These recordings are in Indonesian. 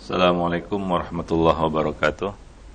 Assalamualaikum warahmatullahi wabarakatuh.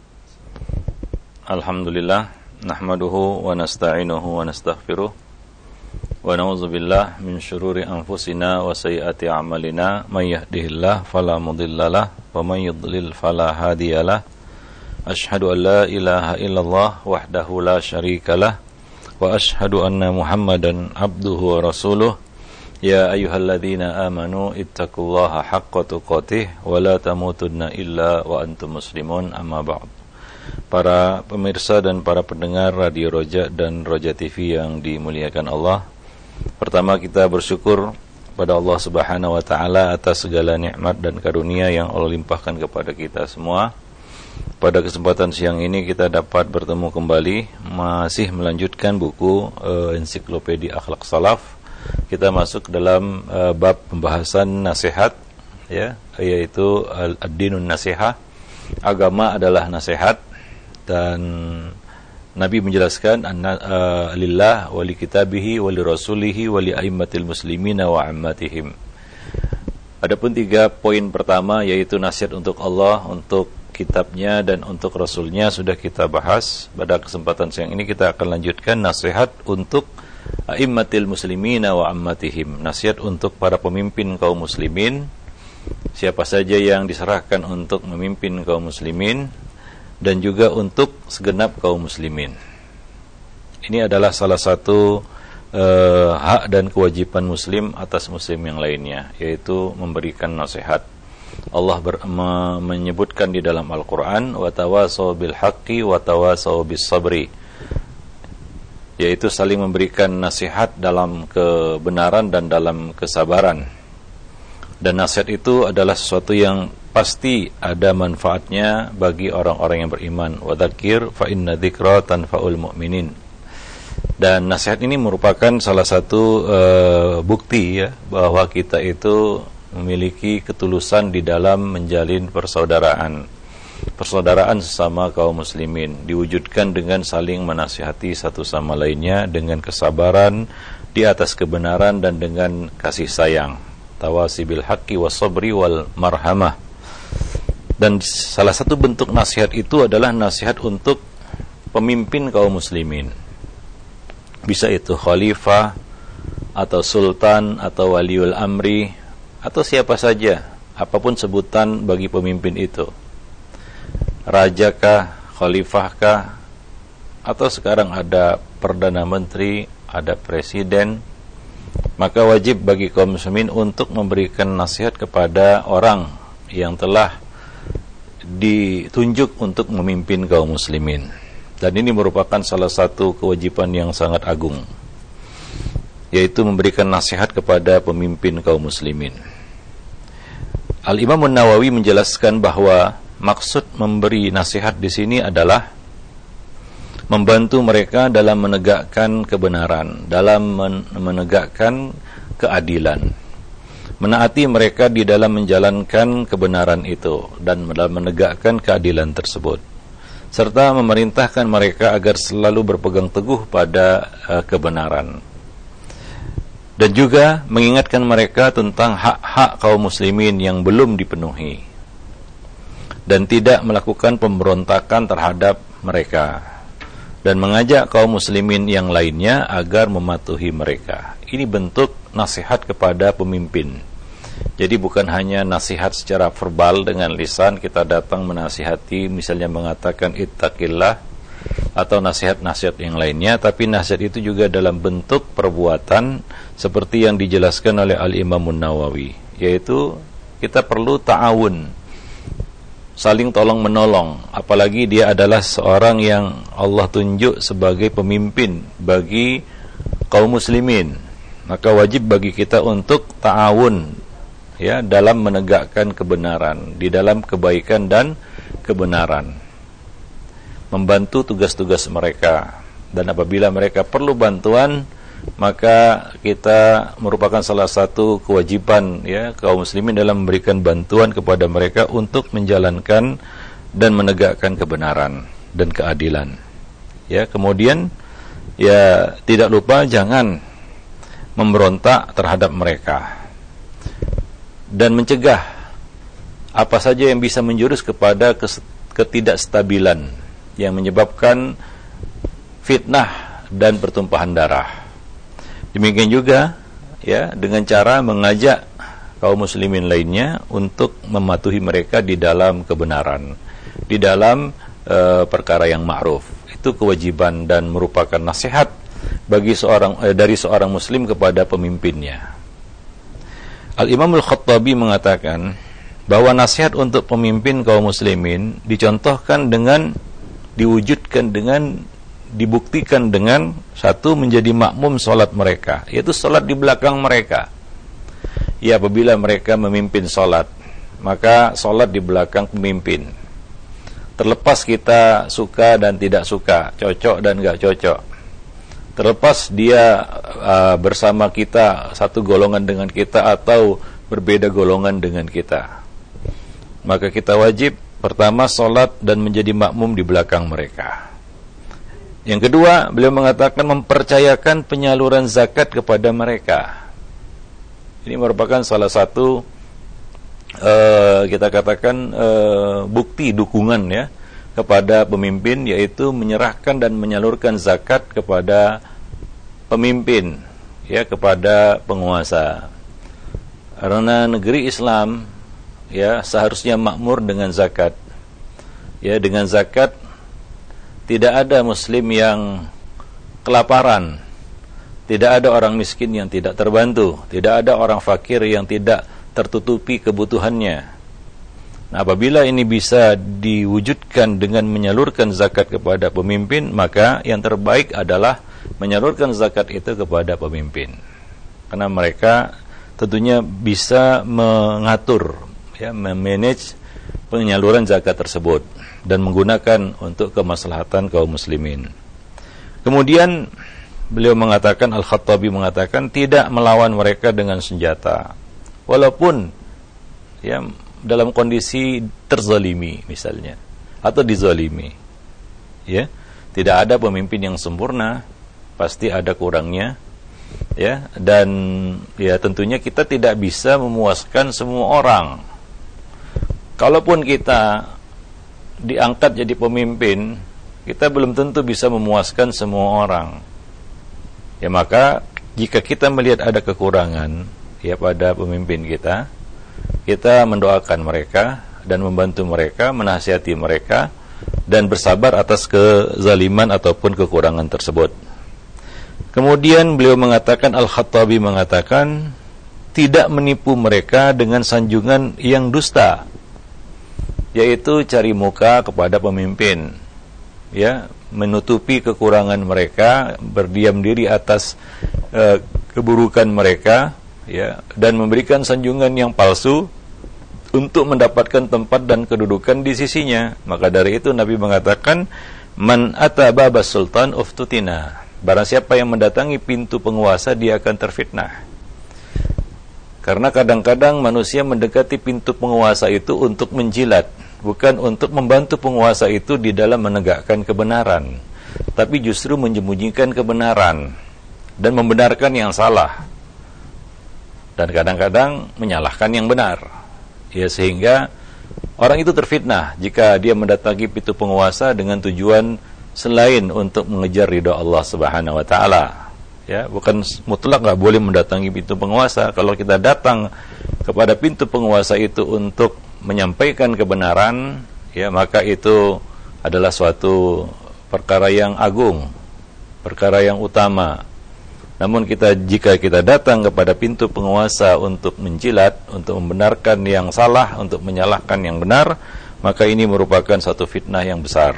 Alhamdulillah, nahmaduhu wa nasta'inuhu wa nastaghfiruh wa na'udzubillah min syururi anfusina wa sayyiati a'malina, may yahdihillahu fala mudhillalah wa may yudlil fala hadiyalah. Asyhadu an la ilaha illallah wahdahu la syarikalah wa asyhadu anna Muhammadan abduhu wa rasuluh. Ya ayyuhalladzina amanu ittaqullaha haqqa tuqatih wa la tamutunna illa wa antum muslimun, amma ba'd. Para pemirsa dan para pendengar Radio Roja dan Roja TV yang dimuliakan Allah, pertama kita bersyukur pada Allah Subhanahu wa taala atas segala nikmat dan karunia yang Allah limpahkan kepada kita semua. Pada kesempatan siang ini kita dapat bertemu kembali, masih melanjutkan buku Ensiklopedia Akhlak Salaf. Kita masuk dalam bab pembahasan nasihat, ya, yaitu ad-dinun nasihah. Agama adalah nasihat, dan Nabi menjelaskan lillah wa li kitabihi wa li rasulihi wa li aimmatil muslimina wa ammatihim. Adapun 3 poin pertama, yaitu nasihat untuk Allah, untuk kitabnya dan untuk rasulnya, sudah kita bahas. Pada kesempatan siang ini kita akan lanjutkan nasihat untuk aimmatil muslimina wa ammatihim, nasihat untuk para pemimpin kaum muslimin, siapa saja yang diserahkan untuk memimpin kaum muslimin, dan juga untuk segenap kaum muslimin. Ini adalah salah satu hak dan kewajiban muslim atas muslim yang lainnya, yaitu memberikan nasihat. Allah menyebutkan di dalam Al-Quran, wa tawasaw bil haqqi wa tawasaw bis sabri, yaitu saling memberikan nasihat dalam kebenaran dan dalam kesabaran. Dan nasihat itu adalah sesuatu yang pasti ada manfaatnya bagi orang-orang yang beriman. Wa dzakir fa inna dzikra tanfa'ul mu'minin. Dan nasihat ini merupakan salah satu bukti, ya, bahwa kita itu memiliki ketulusan di dalam menjalin persaudaraan sesama kaum muslimin, diwujudkan dengan saling menasihati satu sama lainnya dengan kesabaran di atas kebenaran dan dengan kasih sayang. Tawasi bil haqqi was sabri wal marhamah. Dan salah satu bentuk nasihat itu adalah nasihat untuk pemimpin kaum muslimin. Bisa itu khalifah atau sultan atau waliul amri atau siapa saja, apapun sebutan bagi pemimpin itu. Rajakah, khalifahkah, atau sekarang ada perdana menteri, ada presiden, maka wajib bagi kaum muslimin untuk memberikan nasihat kepada orang yang telah ditunjuk untuk memimpin kaum muslimin. Dan ini merupakan salah satu kewajiban yang sangat agung, yaitu memberikan nasihat kepada pemimpin kaum muslimin. Al-Imam An-Nawawi menjelaskan bahwa maksud memberi nasihat di sini adalah membantu mereka dalam menegakkan kebenaran, dalam menegakkan keadilan, menaati mereka di dalam menjalankan kebenaran itu dan dalam menegakkan keadilan tersebut, serta memerintahkan mereka agar selalu berpegang teguh pada kebenaran. Dan juga mengingatkan mereka tentang hak-hak kaum muslimin yang belum dipenuhi, dan tidak melakukan pemberontakan terhadap mereka, dan mengajak kaum muslimin yang lainnya agar mematuhi mereka. Ini bentuk nasihat kepada pemimpin. Jadi bukan hanya nasihat secara verbal dengan lisan, kita datang menasihati, misalnya mengatakan ittaqillah atau nasihat-nasihat yang lainnya, tapi nasihat itu juga dalam bentuk perbuatan seperti yang dijelaskan oleh Al-Imam An-Nawawi, yaitu kita perlu ta'awun, saling tolong menolong. Apalagi dia adalah seorang yang Allah tunjuk sebagai pemimpin bagi kaum muslimin, maka wajib bagi kita untuk ta'awun, ya, dalam menegakkan kebenaran, di dalam kebaikan dan kebenaran, membantu tugas-tugas mereka. Dan apabila mereka perlu bantuan, maka kita merupakan salah satu kewajiban, ya, kaum muslimin dalam memberikan bantuan kepada mereka untuk menjalankan dan menegakkan kebenaran dan keadilan. Ya, kemudian, ya, tidak lupa jangan memberontak terhadap mereka dan mencegah apa saja yang bisa menjurus kepada ketidakstabilan yang menyebabkan fitnah dan pertumpahan darah. Demikian juga ya dengan cara mengajak kaum muslimin lainnya untuk mematuhi mereka di dalam kebenaran, di dalam perkara yang ma'ruf. Itu kewajiban dan merupakan nasihat bagi dari seorang muslim kepada pemimpinnya. Al-Imam Al-Khattabi mengatakan bahwa nasihat untuk pemimpin kaum muslimin dicontohkan dengan, diwujudkan dengan, dibuktikan dengan satu, menjadi makmum salat mereka, yaitu salat di belakang mereka. Ya, apabila mereka memimpin salat, maka salat di belakang pemimpin. Terlepas kita suka dan tidak suka, cocok dan enggak cocok, terlepas dia bersama kita, satu golongan dengan kita atau berbeda golongan dengan kita, maka kita wajib pertama salat dan menjadi makmum di belakang mereka. Yang kedua, beliau mengatakan mempercayakan penyaluran zakat kepada mereka. Ini merupakan salah satu kita katakan bukti dukungan ya kepada pemimpin, yaitu menyerahkan dan menyalurkan zakat kepada pemimpin, ya, kepada penguasa. Karena negeri Islam ya seharusnya makmur dengan zakat. Ya, dengan zakat tidak ada muslim yang kelaparan, tidak ada orang miskin yang tidak terbantu, tidak ada orang fakir yang tidak tertutupi kebutuhannya. Nah, apabila ini bisa diwujudkan dengan menyalurkan zakat kepada pemimpin, maka yang terbaik adalah menyalurkan zakat itu kepada pemimpin. Karena mereka tentunya bisa mengatur, ya, memanage penyaluran zakat tersebut dan menggunakan untuk kemaslahatan kaum muslimin. Kemudian beliau mengatakan, Al-Khattabi mengatakan, tidak melawan mereka dengan senjata, walaupun ya dalam kondisi terzalimi misalnya, atau dizalimi. Ya, tidak ada pemimpin yang sempurna, pasti ada kurangnya. Ya, dan ya tentunya kita tidak bisa memuaskan semua orang. Kalaupun kita diangkat jadi pemimpin, kita belum tentu bisa memuaskan semua orang. Ya, maka jika kita melihat ada kekurangan ya pada pemimpin kita mendoakan mereka dan membantu mereka, menasihati mereka dan bersabar atas kezaliman ataupun kekurangan tersebut. Kemudian beliau mengatakan, Al-Khattabi mengatakan, tidak menipu mereka dengan sanjungan yang dusta, yaitu cari muka kepada pemimpin, ya, menutupi kekurangan mereka, berdiam diri atas keburukan mereka, ya, dan memberikan sanjungan yang palsu untuk mendapatkan tempat dan kedudukan di sisinya. Maka dari itu Nabi mengatakan, man ata babas sultan uftutina, barang siapa yang mendatangi pintu penguasa, dia akan terfitnah. Karena kadang-kadang manusia mendekati pintu penguasa itu untuk menjilat, bukan untuk membantu penguasa itu di dalam menegakkan kebenaran, tapi justru menyembunyikan kebenaran dan membenarkan yang salah, dan kadang-kadang menyalahkan yang benar. Ya, sehingga orang itu terfitnah jika dia mendatangi pintu penguasa dengan tujuan selain untuk mengejar ridha Allah Subhanahu wa taala. Ya, bukan mutlak enggak boleh mendatangi pintu penguasa. Kalau kita datang kepada pintu penguasa itu untuk menyampaikan kebenaran, ya, maka itu adalah suatu perkara yang agung, perkara yang utama. Namun jika kita datang kepada pintu penguasa untuk menjilat, untuk membenarkan yang salah, untuk menyalahkan yang benar, maka ini merupakan satu fitnah yang besar.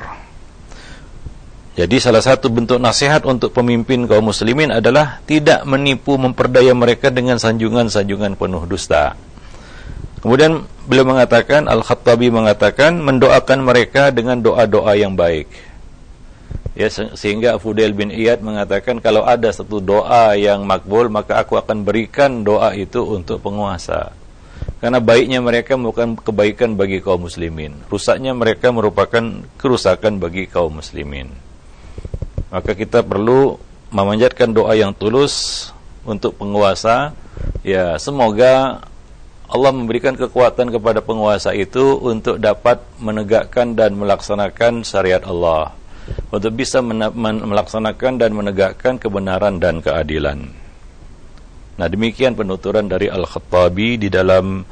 Jadi salah satu bentuk nasihat untuk pemimpin kaum muslimin adalah tidak menipu, memperdaya mereka dengan sanjungan-sanjungan penuh dusta. Kemudian beliau mengatakan, Al-Khattabi mengatakan, mendoakan mereka dengan doa-doa yang baik. Ya, sehingga Fudail bin Iyad mengatakan, kalau ada satu doa yang makbul, maka aku akan berikan doa itu untuk penguasa. Karena baiknya mereka merupakan kebaikan bagi kaum muslimin, rusaknya mereka merupakan kerusakan bagi kaum muslimin. Maka kita perlu memanjatkan doa yang tulus untuk penguasa. Ya, semoga Allah memberikan kekuatan kepada penguasa itu untuk dapat menegakkan dan melaksanakan syariat Allah, untuk bisa melaksanakan dan menegakkan kebenaran dan keadilan. Nah, demikian penuturan dari Al-Khattabi di dalam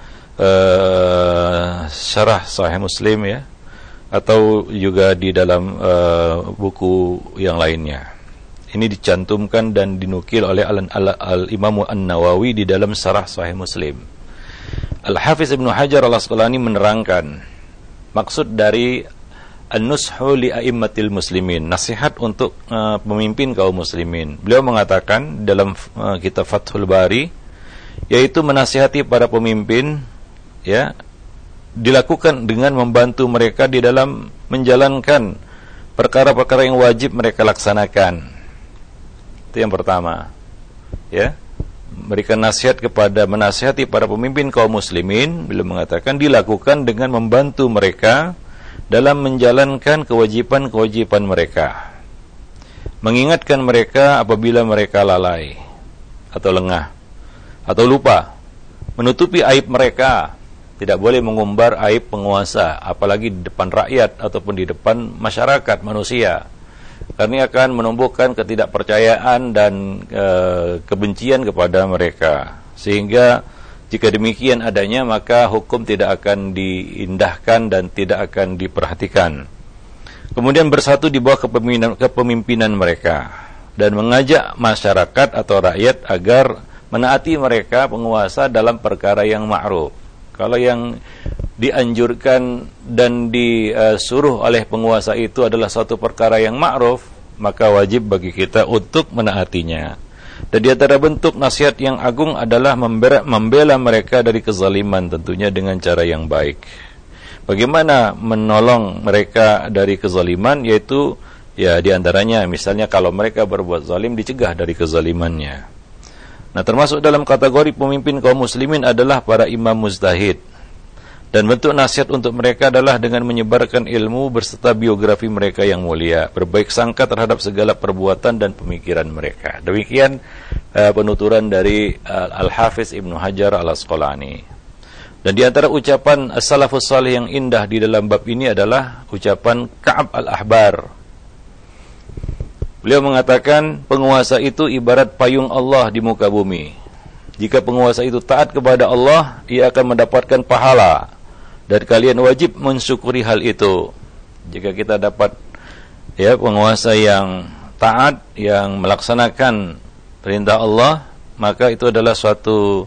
syarah Sahih Muslim, ya, atau juga di dalam buku yang lainnya. Ini dicantumkan dan dinukil oleh Al-Imam An-Nawawi di dalam syarah Sahih Muslim. Al-Hafiz Ibnu Hajar Al-Asqalani menerangkan maksud dari an-nushu li a'immatil muslimin, nasihat untuk pemimpin kaum muslimin. Beliau mengatakan dalam kitab Fathul Bari, yaitu menasihati para pemimpin, ya, dilakukan dengan membantu mereka di dalam menjalankan perkara-perkara yang wajib mereka laksanakan. Itu yang pertama, ya. Memberikan nasihat menasihati para pemimpin kaum muslimin, beliau mengatakan dilakukan dengan membantu mereka dalam menjalankan kewajiban-kewajiban mereka, mengingatkan mereka apabila mereka lalai atau lengah atau lupa, menutupi aib mereka. Tidak boleh mengumbar aib penguasa, apalagi di depan rakyat ataupun di depan masyarakat manusia, karena akan menumbuhkan ketidakpercayaan dan kebencian kepada mereka. Sehingga jika demikian adanya, maka hukum tidak akan diindahkan dan tidak akan diperhatikan. Kemudian bersatu di bawah kepemimpinan mereka dan mengajak masyarakat atau rakyat agar menaati mereka penguasa dalam perkara yang ma'ruf. Kalau yang dianjurkan dan disuruh oleh penguasa itu adalah suatu perkara yang ma'ruf, maka wajib bagi kita untuk menaatinya. Dan di antara bentuk nasihat yang agung adalah membela mereka dari kezaliman, tentunya dengan cara yang baik. Bagaimana menolong mereka dari kezaliman? Yaitu, ya, di antaranya misalnya kalau mereka berbuat zalim, dicegah dari kezalimannya. Nah, termasuk dalam kategori pemimpin kaum muslimin adalah para imam mujtahid. Dan bentuk nasihat untuk mereka adalah dengan menyebarkan ilmu berserta biografi mereka yang mulia, berbaik sangka terhadap segala perbuatan dan pemikiran mereka. Demikian penuturan dari Al-Hafiz Ibnu Hajar Al-Asqalani. Dan di antara ucapan as-salafus salih yang indah di dalam bab ini adalah ucapan Ka'ab Al-Ahbar. Beliau mengatakan, penguasa itu ibarat payung Allah di muka bumi. Jika penguasa itu taat kepada Allah, ia akan mendapatkan pahala. Dan kalian wajib mensyukuri hal itu. Jika kita dapat, ya, penguasa yang taat, yang melaksanakan perintah Allah, maka itu adalah suatu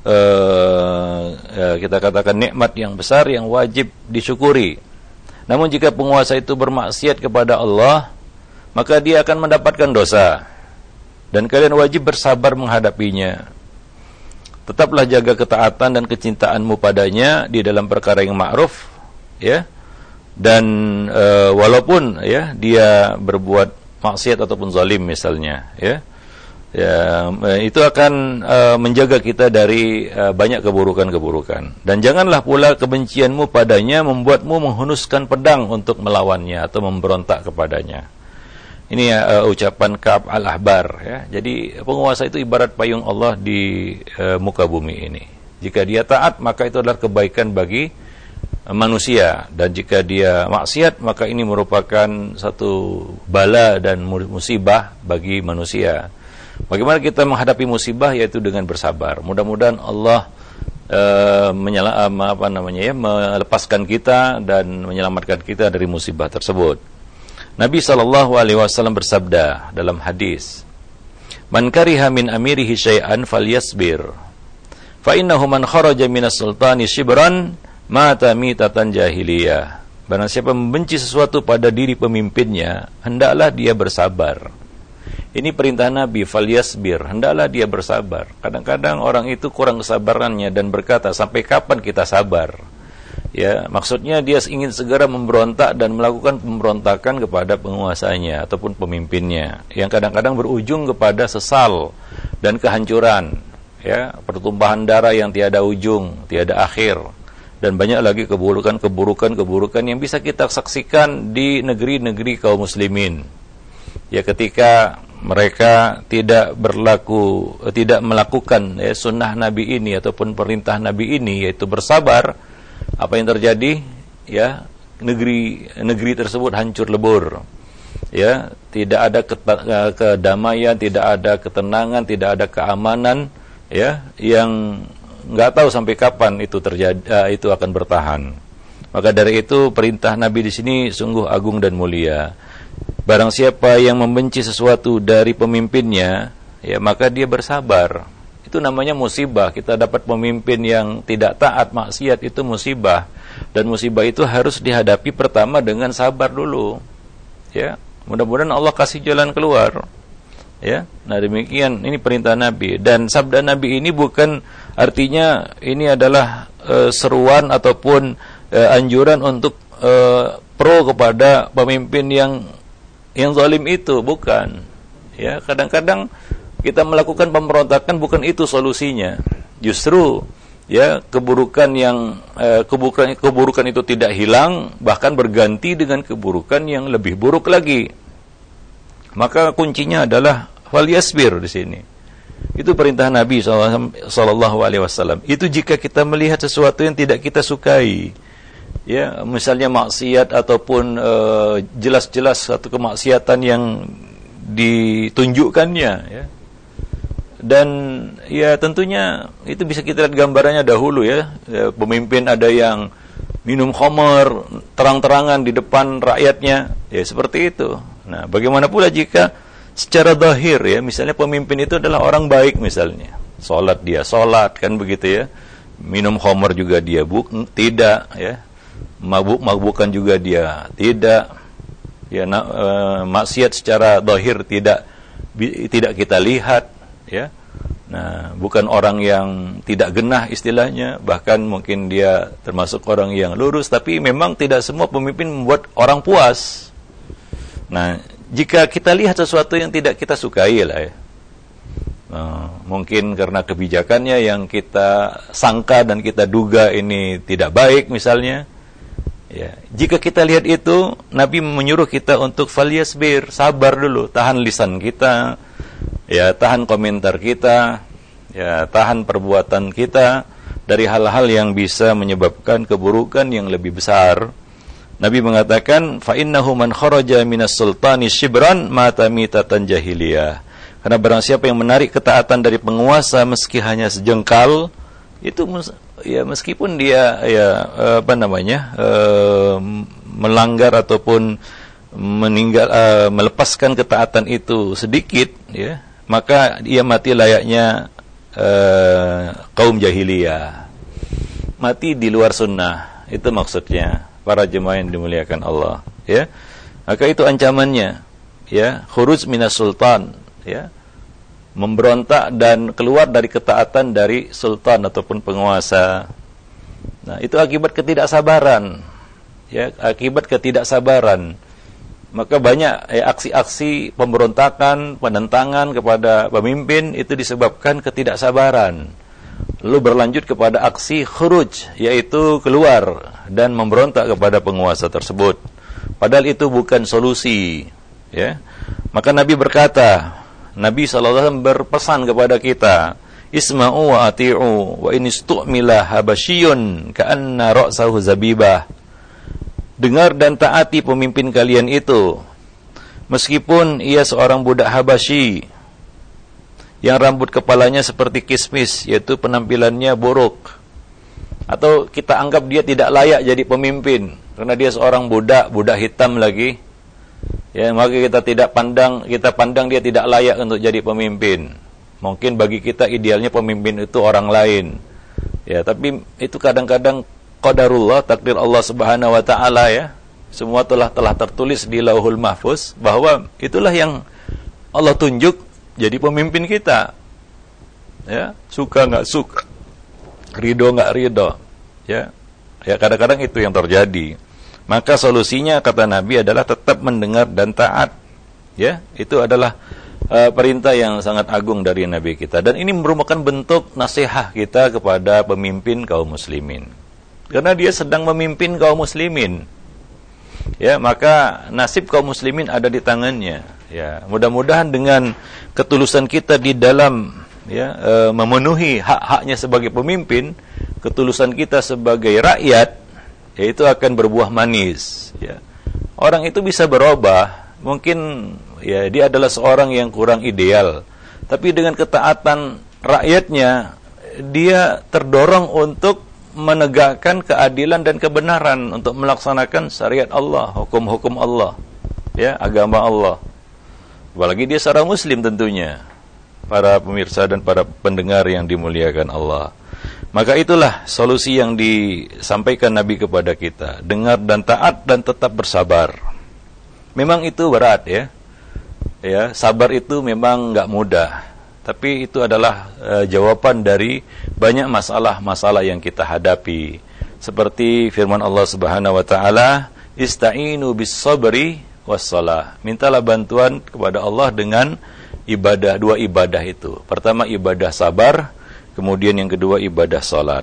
kita katakan nikmat yang besar yang wajib disyukuri. Namun jika penguasa itu bermaksiat kepada Allah, maka dia akan mendapatkan dosa, dan kalian wajib bersabar menghadapinya. Tetaplah jaga ketaatan dan kecintaanmu padanya di dalam perkara yang ma'ruf, ya. Dan walaupun, ya, dia berbuat maksiat ataupun zalim misalnya, ya, itu akan menjaga kita dari banyak keburukan-keburukan. Dan janganlah pula kebencianmu padanya membuatmu menghunuskan pedang untuk melawannya atau memberontak kepadanya. Ini ucapan Ka'ab Al-Ahbar, ya. Jadi penguasa itu ibarat payung Allah di muka bumi ini. Jika dia taat, maka itu adalah kebaikan bagi manusia, dan jika dia maksiat, maka ini merupakan satu bala dan musibah bagi manusia. Bagaimana kita menghadapi musibah? Yaitu dengan bersabar. Mudah-mudahan Allah melepaskan kita dan menyelamatkan kita dari musibah tersebut. Nabi SAW bersabda dalam hadis, "Man kariha min amirihi syai'an falyasbir, fa innahu man kharaja minas sultani shibran mata mitatan jahiliyah." Barang siapa membenci sesuatu pada diri pemimpinnya, hendaklah dia bersabar. Ini perintah Nabi, falyasbir, hendaklah dia bersabar. Kadang-kadang orang itu kurang kesabarannya dan berkata, sampai kapan kita sabar? Ya, maksudnya dia ingin segera memberontak dan melakukan pemberontakan kepada penguasanya ataupun pemimpinnya, yang kadang-kadang berujung kepada sesal dan kehancuran, ya, pertumpahan darah yang tiada ujung, tiada akhir, dan banyak lagi keburukan yang bisa kita saksikan di negeri-negeri kaum muslimin. Ya, ketika mereka tidak melakukan sunnah Nabi ini ataupun perintah Nabi ini, yaitu bersabar, apa yang terjadi? Ya, negeri tersebut hancur lebur. Ya, tidak ada kedamaian, tidak ada ketenangan, tidak ada keamanan, ya, yang nggak tahu sampai kapan itu terjadi, itu akan bertahan. Maka dari itu perintah Nabi di sini sungguh agung dan mulia. Barang siapa yang membenci sesuatu dari pemimpinnya, ya maka dia bersabar. Itu namanya musibah. Kita dapat pemimpin yang tidak taat, maksiat, itu musibah. Dan musibah itu harus dihadapi pertama dengan sabar dulu. Ya, mudah-mudahan Allah kasih jalan keluar. Ya, nah demikian, ini perintah Nabi. Dan sabda Nabi ini bukan artinya ini adalah seruan ataupun anjuran untuk pro kepada pemimpin yang zalim itu, bukan. Ya, kadang-kadang kita melakukan pemberontakan bukan itu solusinya. Justru ya keburukan itu tidak hilang, bahkan berganti dengan keburukan yang lebih buruk lagi. Maka kuncinya adalah falyasbir di sini. Itu perintah Nabi sallallahu alaihi wasallam. Itu jika kita melihat sesuatu yang tidak kita sukai. Ya, misalnya maksiat ataupun jelas-jelas satu kemaksiatan yang ditunjukkannya, ya. Dan ya tentunya itu bisa kita lihat gambarannya dahulu, ya. Pemimpin ada yang minum khamar terang-terangan di depan rakyatnya, ya seperti itu. Nah, bagaimana pula jika secara zahir, ya, misalnya pemimpin itu adalah orang baik misalnya. Salat dia salat, kan begitu, ya. Minum khamar juga dia tidak, ya. Mabuk-mabukan juga dia tidak, ya, maksiat secara zahir tidak kita lihat, ya. Nah, bukan orang yang tidak genah istilahnya, bahkan mungkin dia termasuk orang yang lurus, tapi memang tidak semua pemimpin membuat orang puas. Nah, jika kita lihat sesuatu yang tidak kita sukai lah, ya, mungkin karena kebijakannya yang kita sangka dan kita duga ini tidak baik misalnya. Ya, jika kita lihat itu, Nabi menyuruh kita untuk falyasbir, sabar dulu, tahan lisan kita, ya, tahan komentar kita, ya, tahan perbuatan kita dari hal-hal yang bisa menyebabkan keburukan yang lebih besar. Nabi mengatakan, fa innahu man kharaja minas sultani shibran mata mitatan jahiliyah. Karena barang siapa yang menarik ketaatan dari penguasa meski hanya sejengkal, itu ya meskipun dia melanggar ataupun melepaskan ketaatan itu sedikit, ya, maka dia mati layaknya kaum jahiliyah, mati di luar sunnah. Itu maksudnya, para jemaah yang dimuliakan Allah, ya. Maka itu ancamannya, ya, khuruj minas sultan, ya, memberontak dan keluar dari ketaatan dari sultan ataupun penguasa. Nah, itu akibat ketidaksabaran, ya, akibat ketidaksabaran. Maka banyak aksi-aksi pemberontakan, penentangan kepada pemimpin itu disebabkan ketidaksabaran. Lalu berlanjut kepada aksi khuruj, yaitu keluar dan memberontak kepada penguasa tersebut. Padahal itu bukan solusi, ya. Maka Nabi berkata, Nabi SAW berpesan kepada kita, isma'u wa ati'u wa inistu'mila habasyiyun ka'anna ra'sahu zabibah. Dengar dan taati pemimpin kalian itu, meskipun ia seorang budak Habasyi yang rambut kepalanya seperti kismis, yaitu penampilannya buruk, atau kita anggap dia tidak layak jadi pemimpin karena dia seorang budak hitam lagi. Ya, maka kita pandang dia tidak layak untuk jadi pemimpin. Mungkin bagi kita idealnya pemimpin itu orang lain. Ya, tapi itu kadang-kadang qadarullah, takdir Allah Subhanahu wa taala, ya. Semua telah tertulis di Lauhul Mahfuz bahwa itulah yang Allah tunjuk jadi pemimpin kita. Ya, suka enggak suka, ridho enggak ridho. Ya. Ya, kadang-kadang itu yang terjadi. Maka solusinya, kata Nabi, adalah tetap mendengar dan taat. Ya, itu adalah perintah yang sangat agung dari Nabi kita. Dan ini merupakan bentuk nasihat kita kepada pemimpin kaum muslimin. Karena dia sedang memimpin kaum muslimin. Ya, maka nasib kaum muslimin ada di tangannya. Ya, mudah-mudahan dengan ketulusan kita di dalam memenuhi hak-haknya sebagai pemimpin, ketulusan kita sebagai rakyat, yaitu akan berbuah manis. Ya. Orang itu bisa berubah, mungkin ya dia adalah seorang yang kurang ideal, tapi dengan ketaatan rakyatnya, dia terdorong untuk menegakkan keadilan dan kebenaran, untuk melaksanakan syariat Allah, hukum-hukum Allah, ya, agama Allah. Apalagi dia seorang muslim tentunya. Para pemirsa dan para pendengar yang dimuliakan Allah. Maka itulah solusi yang disampaikan Nabi kepada kita. Dengar dan taat dan tetap bersabar. Memang itu berat ya. Ya, sabar itu memang enggak mudah. Tapi itu adalah jawaban dari banyak masalah-masalah yang kita hadapi. Seperti firman Allah Subhanahu wa taala, "Ista'inu bis-sabri was-shalah." Mintalah bantuan kepada Allah dengan ibadah, dua ibadah itu. Pertama ibadah sabar, kemudian yang kedua ibadah salat.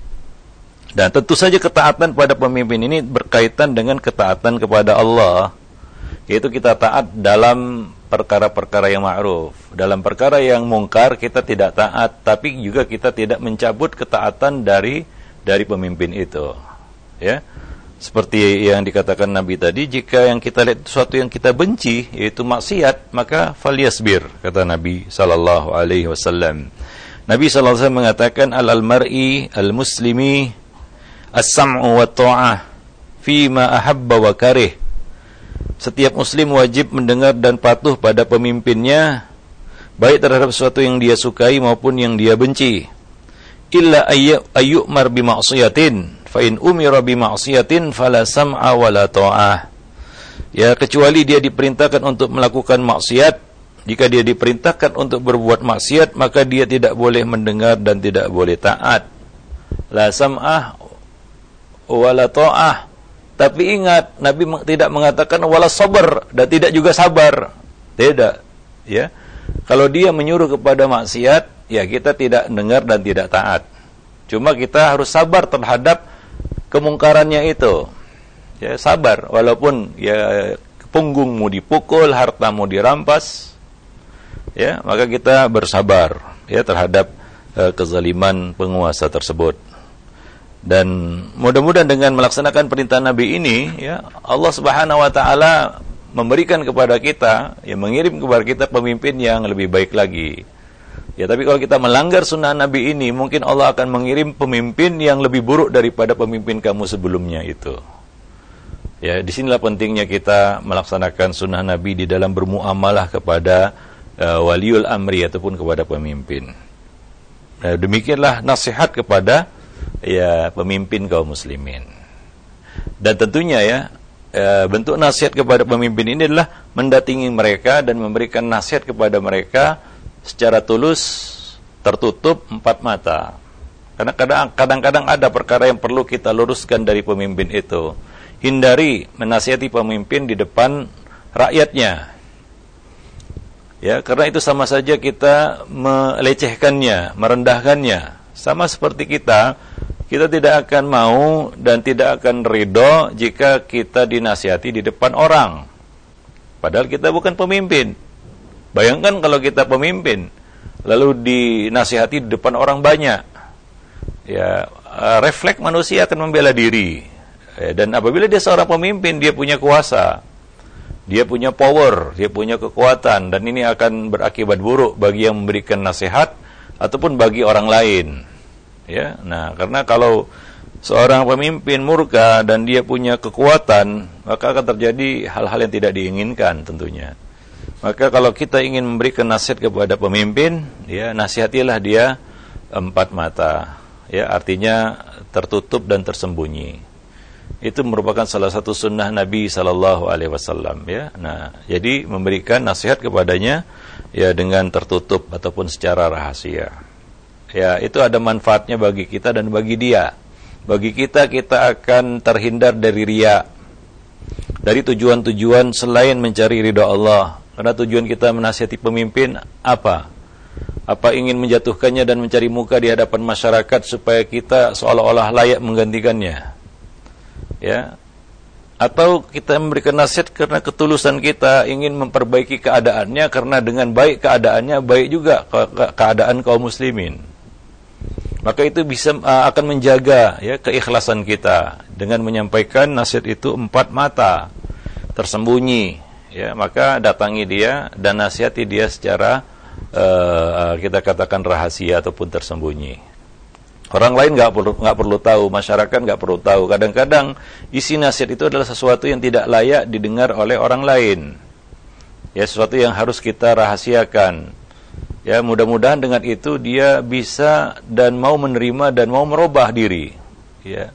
Dan tentu saja ketaatan pada pemimpin ini berkaitan dengan ketaatan kepada Allah, yaitu kita taat dalam perkara-perkara yang ma'ruf. Dalam perkara yang mungkar kita tidak taat, tapi juga kita tidak mencabut ketaatan dari pemimpin itu. Ya. Seperti yang dikatakan Nabi tadi, jika yang kita lihat sesuatu yang kita benci, yaitu maksiat, maka falyasbir, kata Nabi sallallahu alaihi wasallam. Nabi sallallahu alaihi wasallam mengatakan, alal mar'i al-muslimi as-sam'u wa ta'ah fi ma ahabba wa karih. Setiap muslim wajib mendengar dan patuh pada pemimpinnya, baik terhadap sesuatu yang dia sukai maupun yang dia benci. Illa ayyumar bi ma'siyatin fa in umira bi ma'siyatin fala sam'a wala ta'ah. Ya, kecuali dia diperintahkan untuk melakukan maksiat. Jika dia diperintahkan untuk berbuat maksiat, maka dia tidak boleh mendengar dan tidak boleh taat. La sam'ah wala ta'ah. Tapi ingat, Nabi tidak mengatakan wala sabar, dan tidak juga sabar. Tidak, ya. Kalau dia menyuruh kepada maksiat, ya kita tidak dengar dan tidak taat. Cuma kita harus sabar terhadap kemungkarannya itu. Ya, sabar walaupun ya punggungmu dipukul, hartamu dirampas. Ya, maka kita bersabar ya terhadap kezaliman penguasa tersebut. Dan mudah-mudahan dengan melaksanakan perintah Nabi ini, ya Allah Subhanahu wa taala memberikan kepada kita, ya mengirim kepada kita pemimpin yang lebih baik lagi. Ya, tapi kalau kita melanggar sunnah Nabi ini, mungkin Allah akan mengirim pemimpin yang lebih buruk daripada pemimpin kamu sebelumnya itu. Ya, disinilah pentingnya kita melaksanakan sunnah Nabi di dalam bermuamalah kepada waliul amri ataupun kepada pemimpin. Nah, demikianlah nasihat kepada ya pemimpin kaum muslimin. Dan tentunya ya bentuk nasihat kepada pemimpin ini adalah mendatangi mereka dan memberikan nasihat kepada mereka secara tulus, tertutup, empat mata. Karena kadang-kadang ada perkara yang perlu kita luruskan dari pemimpin itu. Hindari menasihati pemimpin di depan rakyatnya. Ya, karena itu sama saja kita melecehkannya, merendahkannya. Sama seperti kita tidak akan mau dan tidak akan ridho jika kita dinasihati di depan orang. Padahal kita bukan pemimpin. Bayangkan kalau kita pemimpin, lalu dinasihati di depan orang banyak. Ya, refleks manusia akan membela diri. Dan apabila dia seorang pemimpin, dia punya kuasa, dia punya power, dia punya kekuatan, dan ini akan berakibat buruk bagi yang memberikan nasihat ataupun bagi orang lain. Ya, nah karena kalau seorang pemimpin murka dan dia punya kekuatan, maka akan terjadi hal-hal yang tidak diinginkan tentunya. Maka kalau kita ingin memberikan nasihat kepada pemimpin, ya nasihatilah dia empat mata. Ya, artinya tertutup dan tersembunyi. Itu merupakan salah satu sunnah Nabi sallallahu alaihi wasallam. Ya, nah jadi memberikan nasihat kepadanya ya dengan tertutup ataupun secara rahasia. Ya, itu ada manfaatnya bagi kita dan bagi dia. Bagi kita akan terhindar dari riya, dari tujuan-tujuan selain mencari ridha Allah. Karena tujuan kita menasihati pemimpin apa? Apa ingin menjatuhkannya dan mencari muka di hadapan masyarakat supaya kita seolah-olah layak menggantikannya? Ya, Atau kita memberikan nasihat karena ketulusan kita ingin memperbaiki keadaannya, karena dengan baik keadaannya baik juga keadaan kaum muslimin. Maka itu bisa akan menjaga ya keikhlasan kita dengan menyampaikan nasihat itu 4 mata tersembunyi. Ya, maka datangi dia dan nasihati dia secara kita katakan rahasia ataupun tersembunyi. Orang lain nggak perlu tahu, masyarakat nggak perlu tahu. Kadang-kadang isi nasihat itu adalah sesuatu yang tidak layak didengar oleh orang lain. Ya, sesuatu yang harus kita rahasiakan. Ya, mudah-mudahan dengan itu dia bisa dan mau menerima dan mau merubah diri. Ya.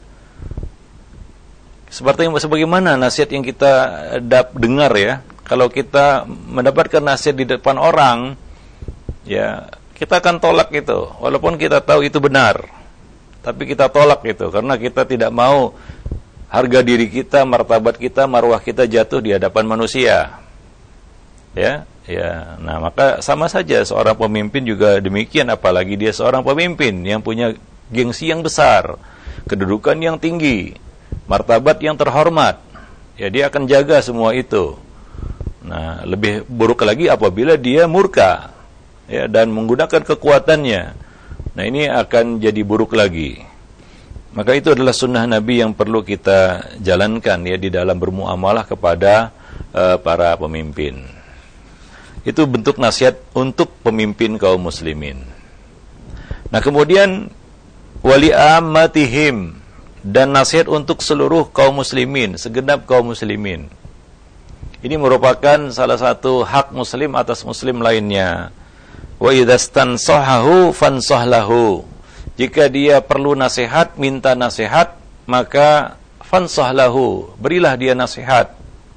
Sebagaimana nasihat yang kita dengar ya. Kalau kita mendapatkan nasihat di depan orang, ya kita akan tolak itu, walaupun kita tahu itu benar. Tapi kita tolak itu karena kita tidak mau harga diri kita, martabat kita, marwah kita jatuh di hadapan manusia. Ya. Nah, maka sama saja seorang pemimpin juga demikian, apalagi dia seorang pemimpin yang punya gengsi yang besar, kedudukan yang tinggi, martabat yang terhormat. Ya, dia akan jaga semua itu. Nah, lebih buruk lagi apabila dia murka ya dan menggunakan kekuatannya. Nah, ini akan jadi buruk lagi. Maka itu adalah sunnah Nabi yang perlu kita jalankan ya di dalam bermuamalah kepada para pemimpin. Itu bentuk nasihat untuk pemimpin kaum muslimin. Nah, kemudian wali ammatihim, dan nasihat untuk seluruh kaum muslimin, segenap kaum muslimin. Ini merupakan salah satu hak muslim atas muslim lainnya. Wa idzastansahahu fansahlahu. Jika dia perlu nasihat, minta nasihat, maka fansahlahu, berilah dia nasihat.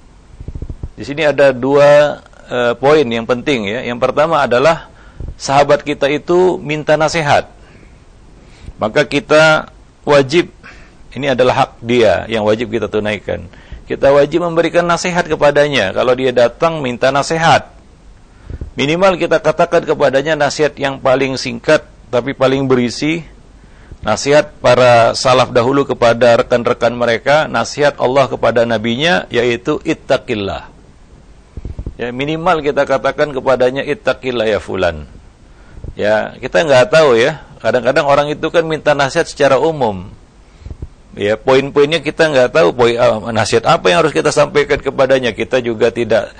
Di sini ada 2 poin yang penting ya. Yang pertama adalah sahabat kita itu minta nasihat. Maka kita wajib, ini adalah hak dia yang wajib kita tunaikan. Kita wajib memberikan nasihat kepadanya. Kalau dia datang minta nasihat, minimal kita katakan kepadanya nasihat yang paling singkat tapi paling berisi. Nasihat para salaf dahulu kepada rekan-rekan mereka, nasihat Allah kepada nabinya, yaitu ittaqillah. Ya, minimal kita katakan kepadanya ittaqillah ya fulan. Ya, kita nggak tahu ya. Kadang-kadang orang itu kan minta nasihat secara umum. Ya, poin-poinnya kita nggak tahu nasihat apa yang harus kita sampaikan kepadanya. Kita juga tidak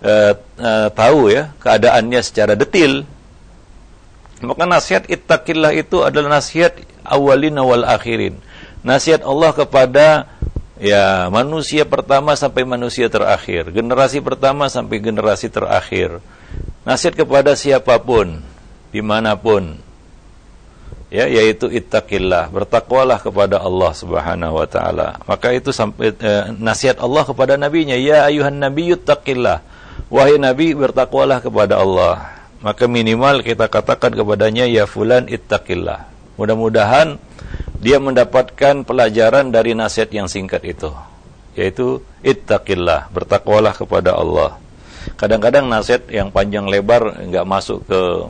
tahu ya keadaannya secara detail. Maka nasihat ittaqillah itu adalah nasihat awalin wal akhirin. Nasihat Allah kepada ya manusia pertama sampai manusia terakhir, generasi pertama sampai generasi terakhir. Nasihat kepada siapapun, dimanapun. Ya, yaitu ittaqillah, bertakwalah kepada Allah Subhanahu wa taala. Maka itu sampai nasihat Allah kepada nabinya, ya ayuhan nabiyyu taqillah. Wahai nabi, bertakwalah kepada Allah. Maka minimal kita katakan kepadanya, ya fulan ittaqillah. Mudah-mudahan dia mendapatkan pelajaran dari nasihat yang singkat itu, yaitu ittaqillah, bertakwalah kepada Allah. Kadang-kadang nasihat yang panjang lebar enggak masuk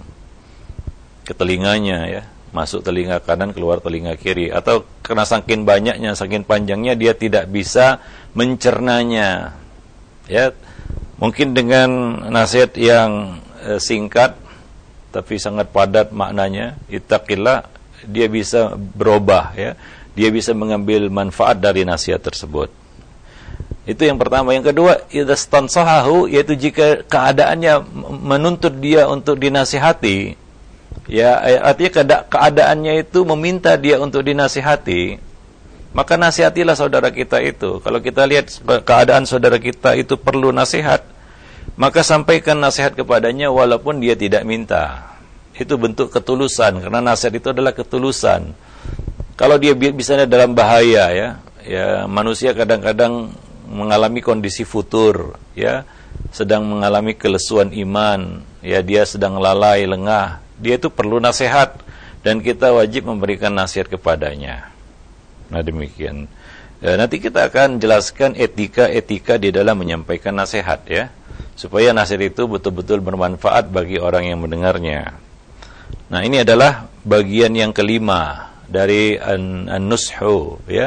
ke telinganya ya, masuk telinga kanan, keluar telinga kiri, atau karena saking banyaknya, saking panjangnya dia tidak bisa mencernanya. Ya, mungkin dengan nasihat yang singkat tapi sangat padat maknanya, ittaqillah, dia bisa berubah ya. Dia bisa mengambil manfaat dari nasihat tersebut. Itu yang pertama. Yang kedua, idzastansahahu, yaitu jika keadaannya menuntut dia untuk dinasihati. Ya, artinya keadaannya itu meminta dia untuk dinasihati, maka nasihatilah saudara kita itu. Kalau kita lihat keadaan saudara kita itu perlu nasihat, maka sampaikan nasihat kepadanya walaupun dia tidak minta. Itu bentuk ketulusan, karena nasihat itu adalah ketulusan. Kalau dia misalnya dalam bahaya ya manusia kadang-kadang mengalami kondisi futur, ya, sedang mengalami kelesuan iman, ya, dia sedang lalai, lengah. Dia itu perlu nasihat dan kita wajib memberikan nasihat kepadanya. Nah, demikian. Nanti kita akan jelaskan etika-etika di dalam menyampaikan nasihat ya, supaya nasihat itu betul-betul bermanfaat bagi orang yang mendengarnya. Nah, ini adalah bagian yang kelima dari an-nushu ya,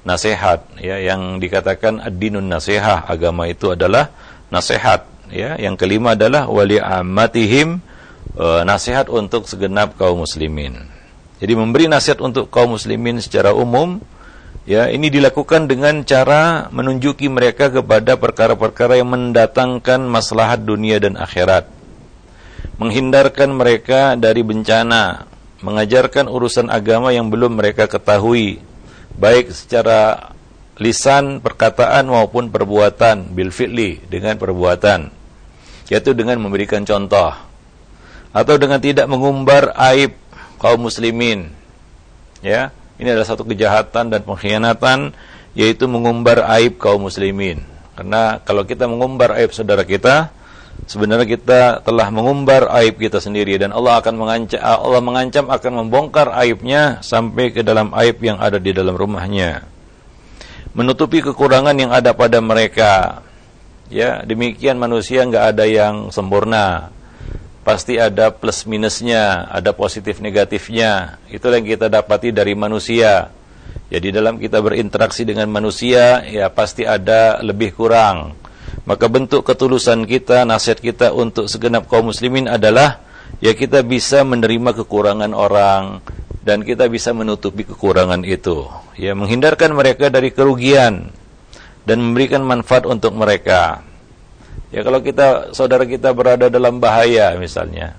nasihat, ya, yang dikatakan ad-dinun nasihah, agama itu adalah nasihat, ya. Yang kelima adalah wali ammatihim, nasihat untuk segenap kaum muslimin. Jadi memberi nasihat untuk kaum muslimin secara umum, ya, ini dilakukan dengan cara menunjuki mereka kepada perkara-perkara yang mendatangkan maslahat dunia dan akhirat, menghindarkan mereka dari bencana, mengajarkan urusan agama yang belum mereka ketahui, baik secara lisan, perkataan maupun perbuatan, bil fi'li, dengan perbuatan, yaitu dengan memberikan contoh, atau dengan tidak mengumbar aib kaum muslimin. Ya, ini adalah satu kejahatan dan pengkhianatan, yaitu mengumbar aib kaum muslimin. Karena kalau kita mengumbar aib saudara kita, sebenarnya kita telah mengumbar aib kita sendiri, dan Allah mengancam akan membongkar aibnya sampai ke dalam aib yang ada di dalam rumahnya, menutupi kekurangan yang ada pada mereka. Ya, demikian manusia enggak ada yang sempurna. Pasti ada plus minusnya, ada positif negatifnya. Itulah yang kita dapati dari manusia. Jadi dalam kita berinteraksi dengan manusia, ya pasti ada lebih kurang. Maka bentuk ketulusan kita, nasihat kita untuk segenap kaum muslimin adalah, ya, kita bisa menerima kekurangan orang dan kita bisa menutupi kekurangan itu, ya, menghindarkan mereka dari kerugian dan memberikan manfaat untuk mereka. Ya, kalau saudara kita berada dalam bahaya, misalnya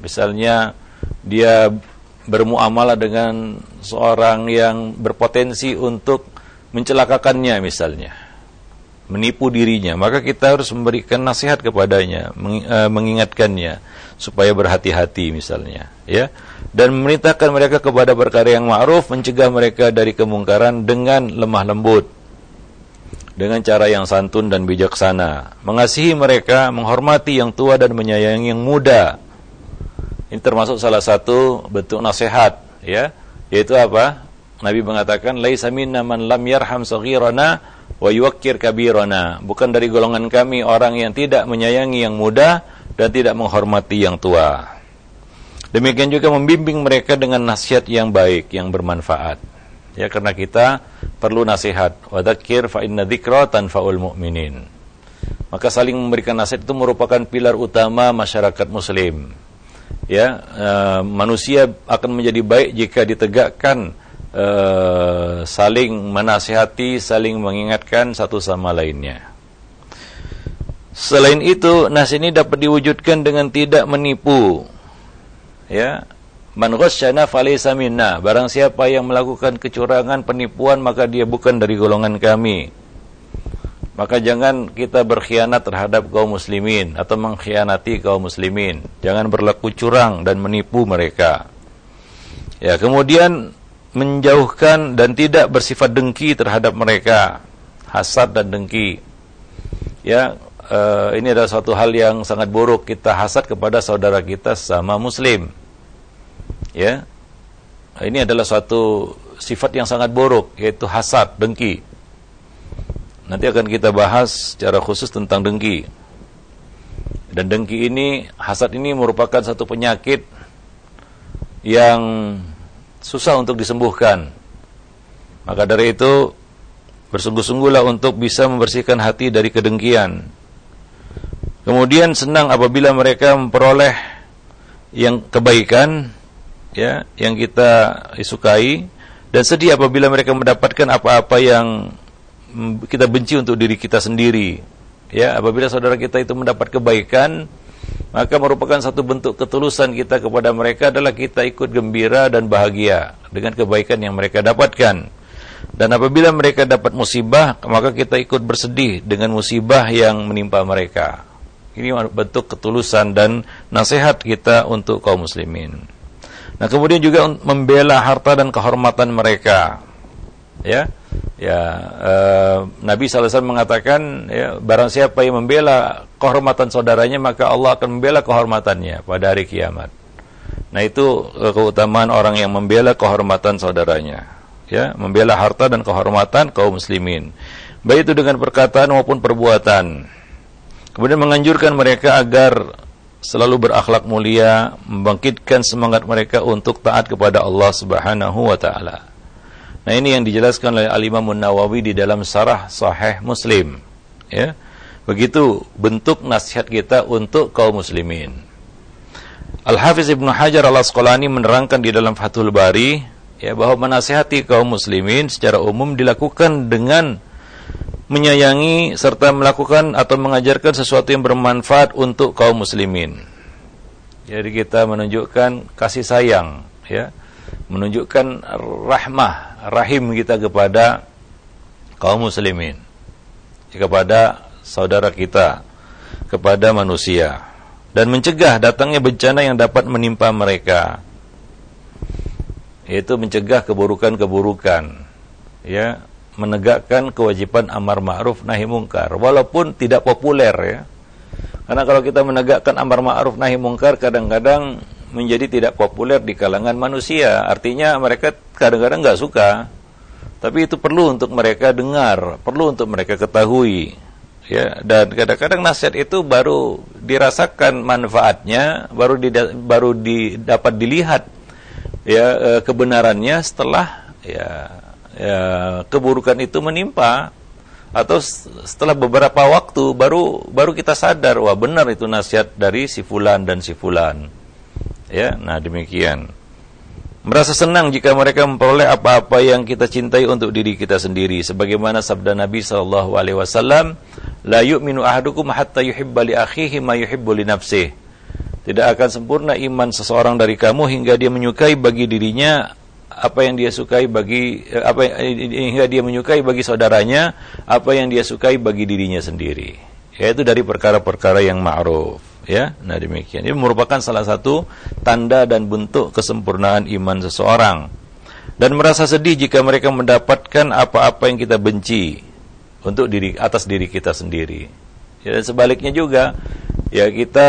dia bermuamalah dengan seorang yang berpotensi untuk mencelakakannya, misalnya menipu dirinya, maka kita harus memberikan nasihat kepadanya, mengingatkannya supaya berhati-hati, misalnya, ya, dan memerintahkan mereka kepada perkara yang ma'ruf, mencegah mereka dari kemungkaran dengan lemah lembut, dengan cara yang santun dan bijaksana, mengasihi mereka, menghormati yang tua dan menyayangi yang muda. Ini termasuk salah satu bentuk nasihat, ya, yaitu apa? Nabi mengatakan, laisa minna man lam yarham saghirana wa yuwaqqir kabirana. Bukan dari golongan kami orang yang tidak menyayangi yang muda dan tidak menghormati yang tua. Demikian juga membimbing mereka dengan nasihat yang baik, yang bermanfaat. Ya, karena kita perlu nasihat. Wa dzakir fa inna dzikra tanfa'ul mu'minin. Maka saling memberikan nasihat itu merupakan pilar utama masyarakat muslim. Ya, manusia akan menjadi baik jika ditegakkan saling menasihati, saling mengingatkan satu sama lainnya. Selain itu, nasihat ini dapat diwujudkan dengan tidak menipu. Ya, man ghasyana falaysa minna. Barang siapa yang melakukan kecurangan, penipuan, maka dia bukan dari golongan kami. Maka jangan kita berkhianat terhadap kaum muslimin atau mengkhianati kaum muslimin. Jangan berlaku curang dan menipu mereka. Ya, kemudian menjauhkan dan tidak bersifat dengki terhadap mereka, hasad dan dengki. Ya, ini adalah suatu hal yang sangat buruk, kita hasad kepada saudara kita sama muslim. Ya, ini adalah suatu sifat yang sangat buruk, yaitu hasad, dengki. Nanti akan kita bahas secara khusus tentang dengki. Dan dengki ini, hasad ini merupakan satu penyakit yang susah untuk disembuhkan. Maka dari itu, bersungguh-sungguhlah untuk bisa membersihkan hati dari kedengkian. Kemudian senang apabila mereka memperoleh yang kebaikan, ya, yang kita sukai, dan sedih apabila mereka mendapatkan apa-apa yang kita benci untuk diri kita sendiri. Ya, apabila saudara kita itu mendapat kebaikan, maka merupakan satu bentuk ketulusan kita kepada mereka adalah kita ikut gembira dan bahagia dengan kebaikan yang mereka dapatkan. Dan apabila mereka dapat musibah, maka kita ikut bersedih dengan musibah yang menimpa mereka. Ini bentuk ketulusan dan nasihat kita untuk kaum muslimin. Nah, kemudian juga membela harta dan kehormatan mereka. Ya, Nabi SAW mengatakan, ya, barang siapa yang membela kehormatan saudaranya, maka Allah akan membela kehormatannya pada hari kiamat. Nah, itu keutamaan orang yang membela kehormatan saudaranya, ya, membela harta dan kehormatan kaum muslimin, baik itu dengan perkataan maupun perbuatan. Kemudian menganjurkan mereka agar selalu berakhlak mulia, membangkitkan semangat mereka untuk taat kepada Allah Subhanahu wa taala. Nah, ini yang dijelaskan oleh Al-Imam An-Nawawi di dalam Syarah Sahih Muslim. Ya. Begitu bentuk nasihat kita untuk kaum muslimin. Al-Hafiz Ibnu Hajar Al-Asqalani menerangkan di dalam Fathul Bari, ya, bahwa menasihati kaum muslimin secara umum dilakukan dengan menyayangi serta melakukan atau mengajarkan sesuatu yang bermanfaat untuk kaum muslimin. Jadi kita menunjukkan kasih sayang, ya, menunjukkan rahmah, rahim kita kepada kaum muslimin, kepada saudara kita, kepada manusia, dan mencegah datangnya bencana yang dapat menimpa mereka, yaitu mencegah keburukan-keburukan, ya, menegakkan kewajiban amar ma'ruf nahi mungkar, walaupun tidak populer, ya. Karena kalau kita menegakkan amar ma'ruf nahi mungkar kadang-kadang menjadi tidak populer di kalangan manusia. Artinya mereka kadang-kadang nggak suka, tapi itu perlu untuk mereka dengar, perlu untuk mereka ketahui, ya. Dan kadang-kadang nasihat itu baru dirasakan manfaatnya, baru dapat dilihat, ya, kebenarannya setelah, ya, keburukan itu menimpa, atau setelah beberapa waktu baru kita sadar, wah benar itu nasihat dari si fulan dan si fulan. Ya, nah demikian. Merasa senang jika mereka memperoleh apa-apa yang kita cintai untuk diri kita sendiri, sebagaimana sabda Nabi SAW, la yu'minu ahadukum hatta yuhibba li akhihi ma yuhibbu li nafsihi. Tidak akan sempurna iman seseorang dari kamu hingga dia menyukai bagi dirinya apa yang dia sukai bagi hingga dia menyukai bagi saudaranya apa yang dia sukai bagi dirinya sendiri, yaitu dari perkara-perkara yang ma'ruf, ya. Nah demikian, ini merupakan salah satu tanda dan bentuk kesempurnaan iman seseorang. Dan merasa sedih jika mereka mendapatkan apa-apa yang kita benci untuk atas diri kita sendiri, ya. Dan sebaliknya juga, ya, kita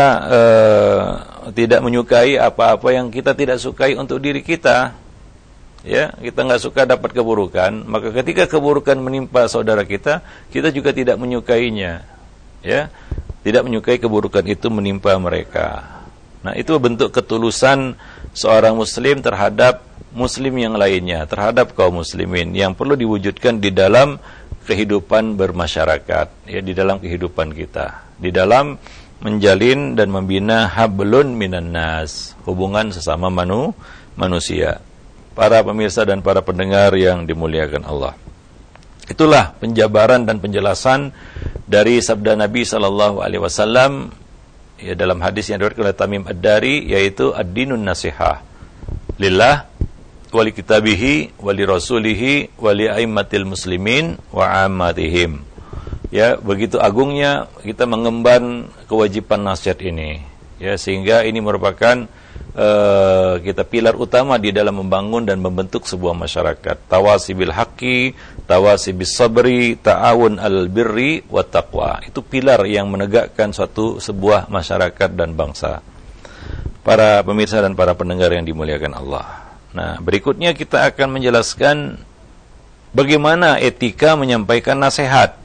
tidak menyukai apa-apa yang kita tidak sukai untuk diri kita. Ya, kita nggak suka dapat keburukan, maka ketika keburukan menimpa saudara kita, kita juga tidak menyukainya, ya, tidak menyukai keburukan itu menimpa mereka. Nah, itu bentuk ketulusan seorang muslim terhadap muslim yang lainnya, terhadap kaum muslimin, yang perlu diwujudkan di dalam kehidupan bermasyarakat, ya, di dalam kehidupan kita, di dalam menjalin dan membina hablun minan nas, hubungan sesama manusia. Para pemirsa dan para pendengar yang dimuliakan Allah, itulah penjabaran dan penjelasan dari sabda Nabi SAW, ya, dalam hadis yang diriwayatkan oleh Tamim Ad-Dari, yaitu ad-dinun nasihah lillah wa li kitabihi wa li rasulihi wa li aimmatil muslimin wa ammatihim. Ya, begitu agungnya kita mengemban kewajiban nasihat ini, ya, sehingga ini merupakan kita pilar utama di dalam membangun dan membentuk sebuah masyarakat. Tawasi bil haqqi, tawasi bis sabri, ta'awun al birri wa taqwa. Itu pilar yang menegakkan sebuah masyarakat dan bangsa. Para pemirsa dan para pendengar yang dimuliakan Allah. Nah, berikutnya kita akan menjelaskan bagaimana etika menyampaikan nasihat.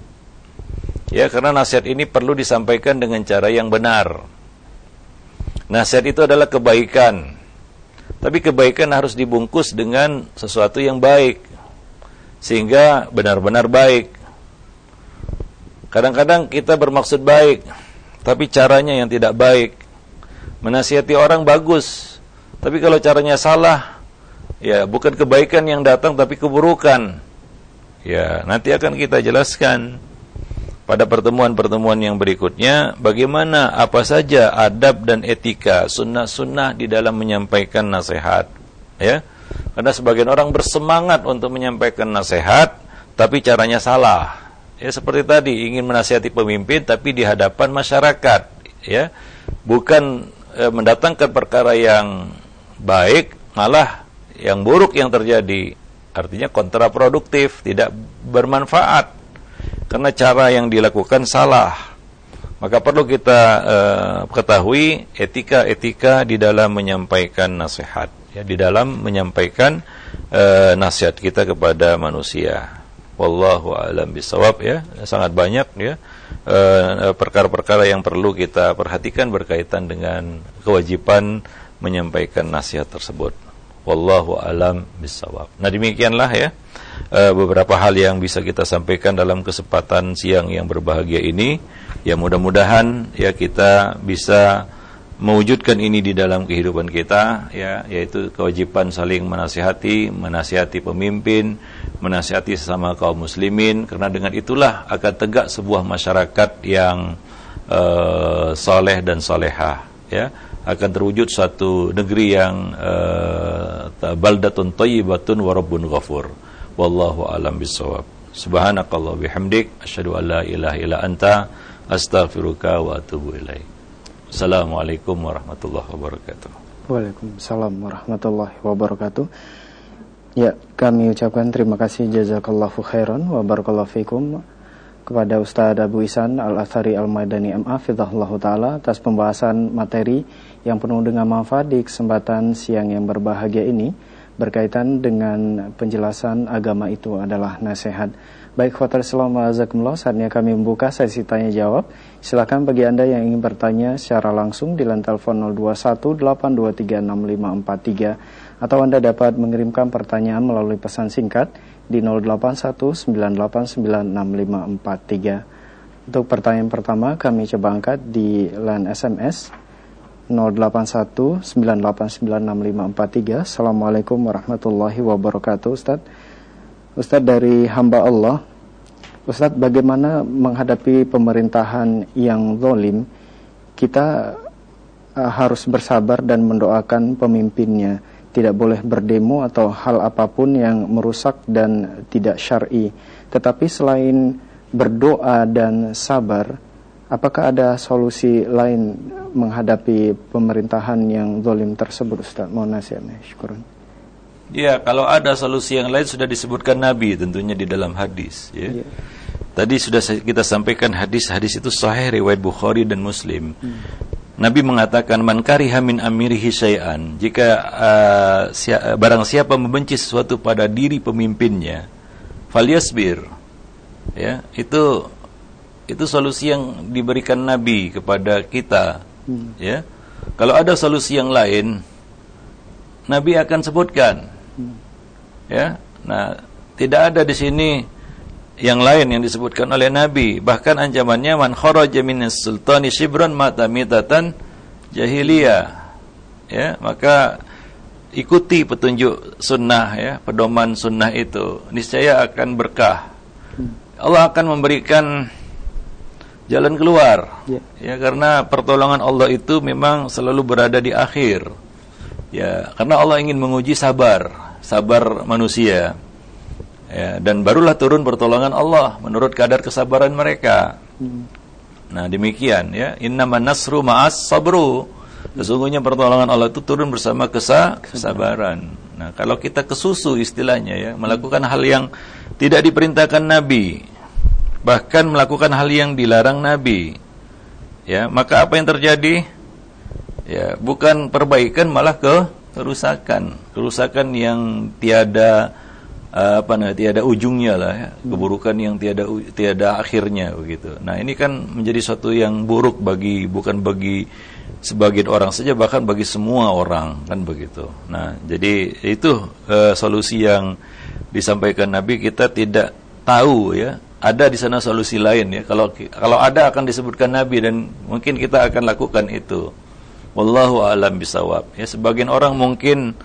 Ya, karena nasihat ini perlu disampaikan dengan cara yang benar. Nasihat itu adalah kebaikan, tapi kebaikan harus dibungkus dengan sesuatu yang baik, sehingga benar-benar baik. Kadang-kadang kita bermaksud baik, tapi caranya yang tidak baik. Menasihati orang bagus, tapi kalau caranya salah, ya bukan kebaikan yang datang, tapi keburukan. Ya, nanti akan kita jelaskan pada pertemuan-pertemuan yang berikutnya, bagaimana apa saja adab dan etika, sunnah-sunnah di dalam menyampaikan nasihat, ya. Karena sebagian orang bersemangat untuk menyampaikan nasihat, tapi caranya salah. Ya, seperti tadi, ingin menasihati pemimpin tapi di hadapan masyarakat, ya. Bukan mendatangkan perkara yang baik, malah yang buruk yang terjadi. Artinya kontraproduktif, tidak bermanfaat. Karena cara yang dilakukan salah. Maka perlu kita ketahui etika-etika di dalam menyampaikan nasihat, ya, di dalam menyampaikan nasihat kita kepada manusia. Wallahu a'lam bishawab, ya. Sangat banyak, ya, perkara-perkara yang perlu kita perhatikan berkaitan dengan kewajiban menyampaikan nasihat tersebut. Wallahu alam bissawab. Nah, demikianlah ya beberapa hal yang bisa kita sampaikan dalam kesempatan siang yang berbahagia ini. Ya, mudah-mudahan ya kita bisa mewujudkan ini di dalam kehidupan kita, ya, yaitu kewajiban saling menasihati pemimpin, menasihati sesama kaum muslimin, karena dengan itulah akan tegak sebuah masyarakat yang soleh dan solehah, ya, akan terwujud suatu negeri yang baldatun thayyibatun wa rabbun ghafur. Wallahu a'lam bissawab. Subhanakallah bihamdik, asyhadu an la ilaha illa anta, astaghfiruka wa atubu ilaik. Assalamualaikum warahmatullahi wabarakatuh. Waalaikumsalam warahmatullahi wabarakatuh. Ya, kami ucapkan terima kasih jazakallahu khairan wa barakallahu fikum kepada Ustaz Abu Ihsan Al-Athari Al-Maidani MA Fidhahullahu Ta'ala atas pembahasan materi yang penuh dengan manfaat di kesempatan siang yang berbahagia ini berkaitan dengan penjelasan agama itu adalah nasihat. Baik, khotir salam azakumullah, saatnya kami membuka sesi tanya jawab. Silakan bagi Anda yang ingin bertanya secara langsung di line telepon 0218236543 atau Anda dapat mengirimkan pertanyaan melalui pesan singkat di 0819896543. Untuk pertanyaan pertama kami coba angkat di line SMS 0819896543. Assalamualaikum warahmatullahi wabarakatuh. Ustaz, dari hamba Allah, Ustaz, bagaimana menghadapi pemerintahan yang zalim? Kita harus bersabar dan mendoakan pemimpinnya. Tidak boleh berdemo atau hal apapun yang merusak dan tidak syar'i. Tetapi selain berdoa dan sabar, apakah ada solusi lain menghadapi pemerintahan yang zalim tersebut, Ustaz? Mohon nasihatnya. Syukuran. Ya, kalau ada solusi yang lain sudah disebutkan Nabi tentunya di dalam hadis, ya. Tadi sudah kita sampaikan hadis-hadis itu sahih riwayat Bukhari dan Muslim. Nabi mengatakan, man kariha min amirihi syai'an, jika barang siapa membenci sesuatu pada diri pemimpinnya, falyasbir. Ya, itu solusi yang diberikan Nabi kepada kita. Ya. Kalau ada solusi yang lain, Nabi akan sebutkan. Ya. Nah, tidak ada di sini yang lain yang disebutkan oleh Nabi. Bahkan ancamannya, man kharaja minas sultani shibran mata mitatan jahiliyah. Ya, maka ikuti petunjuk sunnah, ya, pedoman sunnah itu, niscaya akan berkah. Allah akan memberikan jalan keluar. Ya, karena pertolongan Allah itu memang selalu berada di akhir. Ya, karena Allah ingin menguji sabar manusia. Ya, dan barulah turun pertolongan Allah menurut kadar kesabaran mereka. Nah, demikian, ya. Innaman nasru ma'as sabru. Sesungguhnya pertolongan Allah itu turun bersama kesabaran. Nah, kalau kita kesusu istilahnya, ya, melakukan hal yang tidak diperintahkan Nabi, bahkan melakukan hal yang dilarang Nabi, ya, maka apa yang terjadi? Ya, bukan perbaikan, malah kerusakan yang tiada tiada ujungnya lah, ya. Keburukan yang tiada akhirnya begitu. Nah, ini kan menjadi suatu yang buruk bukan bagi sebagian orang saja, bahkan bagi semua orang, kan begitu. Nah, jadi itu solusi yang disampaikan Nabi. Kita tidak tahu, ya, ada di sana solusi lain, ya. Kalau ada akan disebutkan Nabi dan mungkin kita akan lakukan itu. Wallahu a'lam bisawab. Ya, sebagian orang mungkin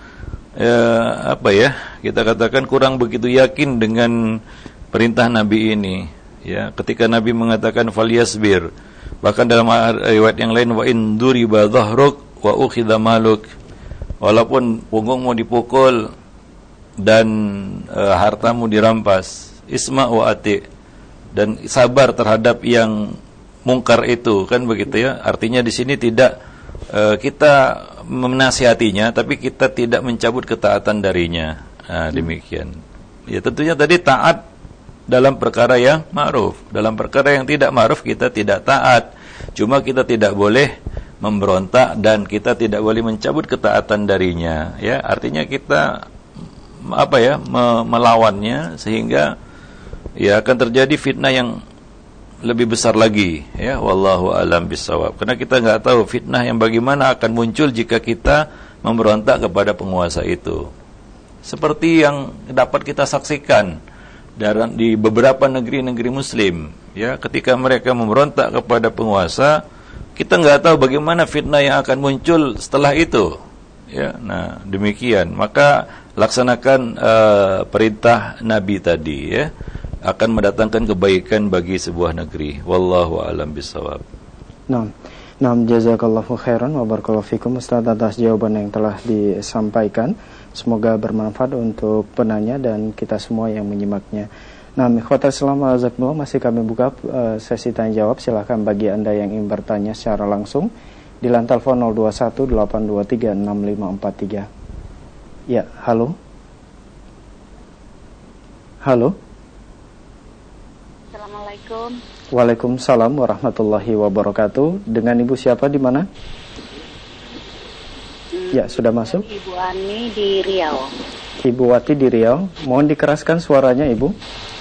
kita katakan kurang begitu yakin dengan perintah Nabi ini, ya, ketika Nabi mengatakan falyasbir, bahkan dalam riwayat yang lain, wa in duriba dhahruk wa ukhidha maluk, walaupun punggungmu dipukul dan hartamu dirampas, isma wa ati, dan sabar terhadap yang mungkar itu, kan begitu, ya. Artinya di sini tidak kita menasihatinya, tapi kita tidak mencabut ketaatan darinya. Nah, demikian. Ya, tentunya tadi taat dalam perkara yang ma'ruf. Dalam perkara yang tidak ma'ruf kita tidak taat. Cuma kita tidak boleh memberontak dan kita tidak boleh mencabut ketaatan darinya. Ya, artinya kita melawannya, sehingga ya akan terjadi fitnah yang lebih besar lagi, ya. Wallahu a'lam bissawab. Karena kita nggak tahu fitnah yang bagaimana akan muncul jika kita memberontak kepada penguasa itu. Seperti yang dapat kita saksikan di beberapa negeri-negeri Muslim, ya, ketika mereka memberontak kepada penguasa, kita nggak tahu bagaimana fitnah yang akan muncul setelah itu. Ya, nah demikian. Maka laksanakan perintah Nabi tadi, ya, akan mendatangkan kebaikan bagi sebuah negeri. Wallahu a'lam bishawab. Nah, jazakallahu khairan wa barakallahu fikum Ustaz atas jawaban yang telah disampaikan. Semoga bermanfaat untuk penanya dan kita semua yang menyimaknya. Nah, ikhwatal Islam azakumullah, masih kami buka sesi tanya jawab. Silakan bagi Anda yang ingin bertanya secara langsung di line telepon 0218236543. Ya, halo. Halo. Assalamualaikum. Waalaikumsalam warahmatullahi wabarakatuh. Dengan Ibu siapa di mana? Ya, sudah masuk. Ibu Ani di Riau. Ibu Wati di Riau. Mohon dikeraskan suaranya, Ibu.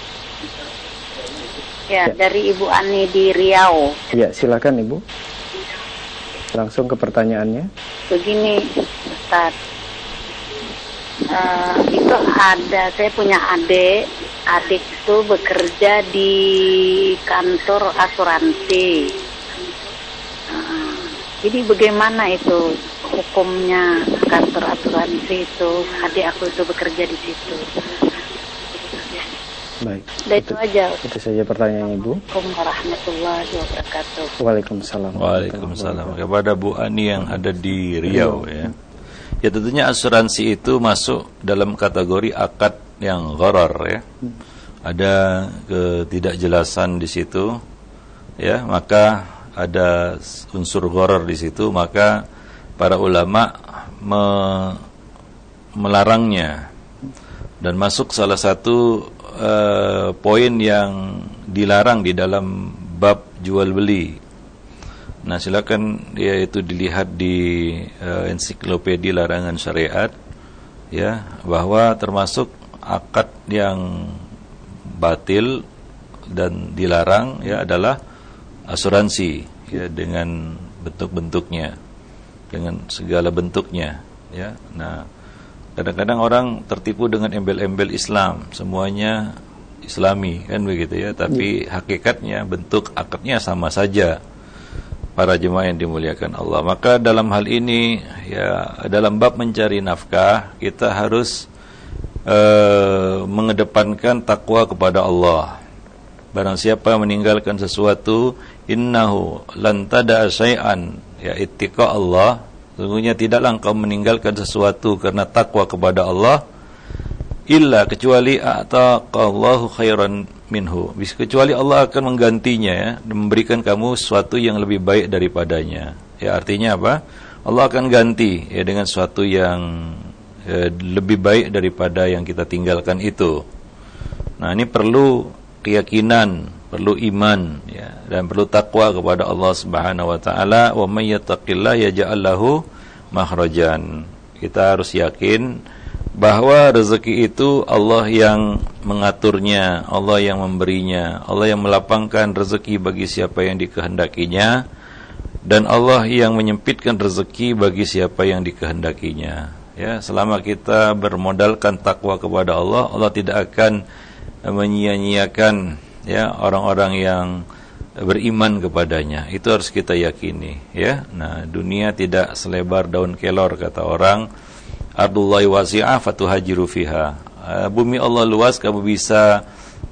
Ya, dari Ibu Ani di Riau. Ya, silakan Ibu. Langsung ke pertanyaannya. Begini, Ustaz. Itu saya punya adik itu bekerja di kantor asuransi. Jadi bagaimana itu hukumnya kantor asuransi itu? Adik aku itu bekerja di situ. Baik. Itu aja. Itu saja pertanyaannya, Ibu. Assalamualaikum warahmatullahi wabarakatuh. Waalaikumsalam. Waalaikumsalam. Kepada Bu Ani yang ada di Riau, ya. Ya, tentunya asuransi itu masuk dalam kategori akad yang gharar, ya. Ada ketidakjelasan di situ, ya, maka ada unsur gharar di situ, maka para ulama melarangnya, dan masuk salah satu poin yang dilarang di dalam bab jual beli. Nah, silakan itu dilihat di ensiklopedia larangan syariat, ya, bahwa termasuk akad yang batil dan dilarang, ya, adalah asuransi, ya, dengan bentuk-bentuknya, dengan segala bentuknya, ya. Nah, kadang-kadang orang tertipu dengan embel-embel Islam, semuanya Islami, kan begitu, ya, tapi hakikatnya bentuk akadnya sama saja. Para jemaah yang dimuliakan Allah, maka dalam hal ini, ya, dalam bab mencari nafkah, kita harus mengedepankan takwa kepada Allah. Barang siapa meninggalkan sesuatu, innahu lan tada'a syai'an, ya, ittiqa Allah, sesungguhnya tidaklah engkau meninggalkan sesuatu karena takwa kepada Allah, illa, kecuali ataqallahu khairan minhu, kecuali Allah akan menggantinya, ya, dan memberikan kamu sesuatu yang lebih baik daripadanya. Ya, artinya apa? Allah akan ganti, ya, dengan sesuatu yang lebih baik daripada yang kita tinggalkan itu. Nah, ini perlu keyakinan, perlu iman, ya, dan perlu takwa kepada Allah Subhanahu wa taala. Wa may yattaqillaha yaj'al lahu makhrajan. Kita harus yakin bahwa rezeki itu Allah yang mengaturnya, Allah yang memberinya, Allah yang melapangkan rezeki bagi siapa yang dikehendakinya, dan Allah yang menyempitkan rezeki bagi siapa yang dikehendakinya. Ya, selama kita bermodalkan takwa kepada Allah, Allah tidak akan menyia-nyiakan, ya, orang-orang yang beriman kepadanya. Itu harus kita yakini, ya. Nah, dunia tidak selebar daun kelor, kata orang. Ardullahi wasi'ah fatuhajiru fiha. Bumi Allah luas, kamu bisa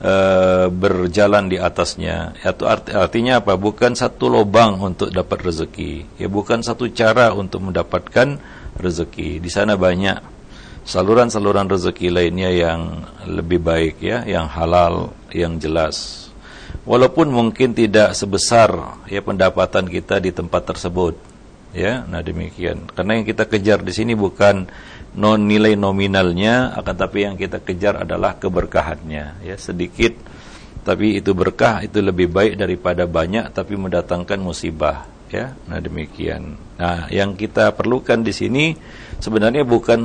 berjalan di atasnya. Itu artinya apa? Bukan satu lubang untuk dapat rezeki, ya, bukan satu cara untuk mendapatkan rezeki. Di sana banyak saluran-saluran rezeki lainnya yang lebih baik, ya, yang halal, yang jelas. Walaupun mungkin tidak sebesar, ya, pendapatan kita di tempat tersebut, ya. Nah, demikian. Karena yang kita kejar di sini bukan nilai nominalnya, akan tapi yang kita kejar adalah keberkahannya, ya. Sedikit tapi itu berkah, itu lebih baik daripada banyak tapi mendatangkan musibah, ya. Nah, demikian. Nah, yang kita perlukan di sini sebenarnya bukan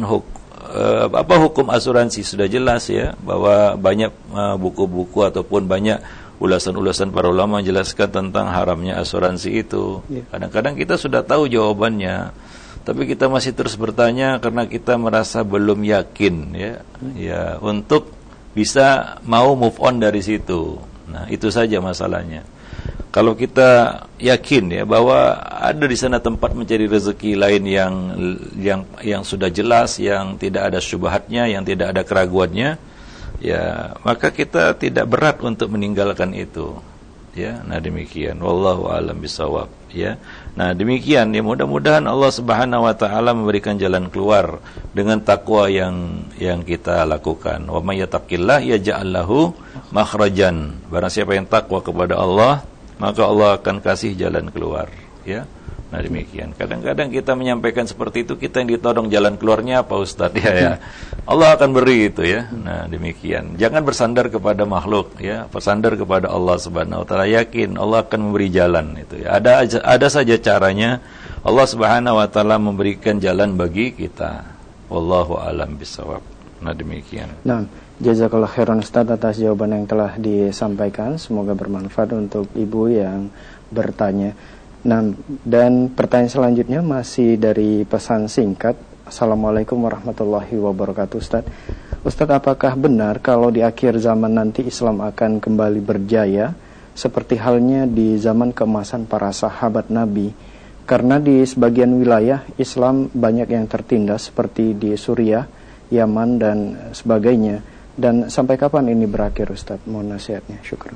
hukum asuransi. Sudah jelas, ya, bahwa banyak buku-buku ataupun banyak ulasan-ulasan para ulama menjelaskan tentang haramnya asuransi itu. Kadang-kadang kita sudah tahu jawabannya, tapi kita masih terus bertanya karena kita merasa belum yakin ya untuk bisa mau move on dari situ. Nah, itu saja masalahnya. Kalau kita yakin ya bahwa ada di sana tempat mencari rezeki lain yang sudah jelas, yang tidak ada syubhatnya, yang tidak ada keraguannya, ya maka kita tidak berat untuk meninggalkan itu. Ya, nah demikian. Wallahu a'lam bishawab. Ya, nah demikian. Ya mudah-mudahan Allah Subhanahu Wa Taala memberikan jalan keluar dengan takwa yang kita lakukan. Wa may yattaqillah yaj'al lahu makhrajan. Barang siapa yang takwa kepada Allah, maka Allah akan kasih jalan keluar. Ya, nah demikian. Kadang-kadang kita menyampaikan seperti itu, kita yang ditodong jalan keluarnya apa Ustadz? Ya. Allah akan beri itu ya. Nah demikian. Jangan bersandar kepada makhluk ya, bersandar kepada Allah Subhanahu Wa Taala. Yakin Allah akan memberi jalan itu ya. Ada saja caranya Allah Subhanahu Wa Taala memberikan jalan bagi kita. Wallahu a'lam bishawab. Nah demikian. Nah, jazakallah khairan Ustaz atas jawaban yang telah disampaikan. Semoga bermanfaat untuk ibu yang bertanya. Nah, dan pertanyaan selanjutnya masih dari pesan singkat. Assalamualaikum warahmatullahi wabarakatuh Ustaz. Ustaz, apakah benar kalau di akhir zaman nanti Islam akan kembali berjaya seperti halnya di zaman keemasan para sahabat Nabi? Karena di sebagian wilayah Islam banyak yang tertindas seperti di Suriah, Yaman dan sebagainya. Dan sampai kapan ini berakhir Ustaz? Mohon nasihatnya. Syukran.